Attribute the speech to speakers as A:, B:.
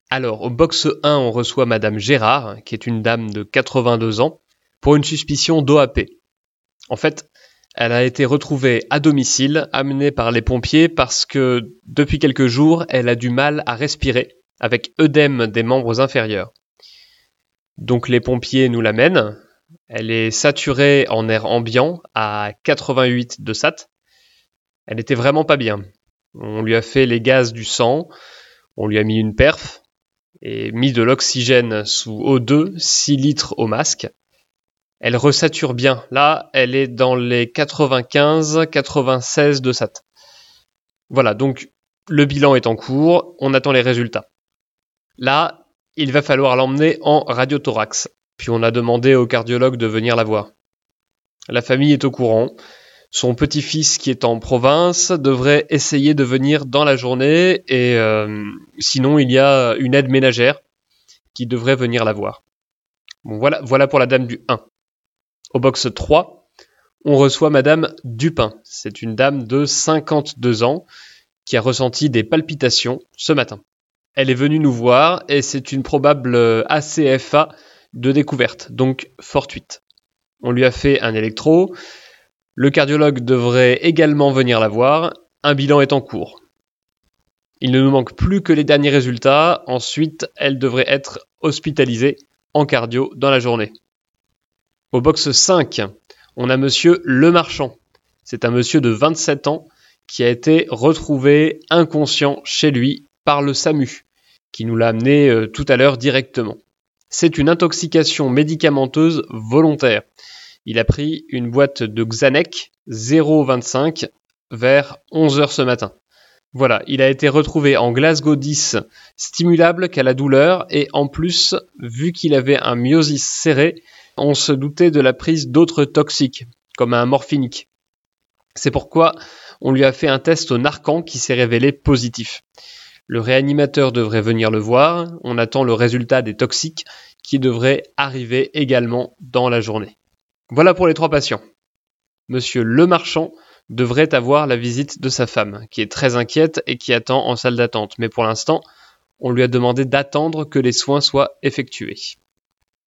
A: Alors, au box 1, on reçoit Madame Gérard, qui est une dame de 82 ans, pour une suspicion d'OAP. En fait, elle a été retrouvée à domicile, amenée par les pompiers parce que depuis quelques jours, elle a du mal à respirer, avec œdème des membres inférieurs. Donc les pompiers nous l'amènent. Elle est saturée en air ambiant à 88 de SAT. Elle n'était vraiment pas bien. On lui a fait les gaz du sang, on lui a mis une perf et mis de l'oxygène sous O2, 6 litres au masque. Elle resature bien. Là, elle est dans les 95-96 de SAT. Voilà, donc le bilan est en cours, on attend les résultats. Là, il va falloir l'emmener en radiothorax. Puis on a demandé au cardiologue de venir la voir. La famille est au courant. Son petit-fils qui est en province devrait essayer de venir dans la journée et sinon il y a une aide ménagère qui devrait venir la voir. Bon, voilà pour la dame du 1. Au box 3, on reçoit Madame Dupin. C'est une dame de 52 ans qui a ressenti des palpitations ce matin. Elle est venue nous voir et c'est une probable ACFA de découverte, donc fortuite. On lui a fait un électro. Le cardiologue devrait également venir la voir. Un bilan est en cours. Il ne nous manque plus que les derniers résultats. Ensuite, elle devrait être hospitalisée en cardio dans la journée. Au box 5, on a monsieur Lemarchand. C'est un monsieur de 27 ans qui a été retrouvé inconscient chez lui par le SAMU, qui nous l'a amené tout à l'heure directement. C'est une intoxication médicamenteuse volontaire. Il a pris une boîte de Xanec 0,25 vers 11h ce matin. Voilà, il a été retrouvé en Glasgow 10, stimulable qu'à la douleur, et en plus, vu qu'il avait un myosis serré, on se doutait de la prise d'autres toxiques, comme un morphinique. C'est pourquoi on lui a fait un test au Narcan qui s'est révélé positif. Le réanimateur devrait venir le voir, on attend le résultat des toxiques qui devrait arriver également dans la journée. Voilà pour les 3 patients. Monsieur Lemarchand devrait avoir la visite de sa femme, qui est très inquiète et qui attend en salle d'attente. Mais pour l'instant, on lui a demandé d'attendre que les soins soient effectués.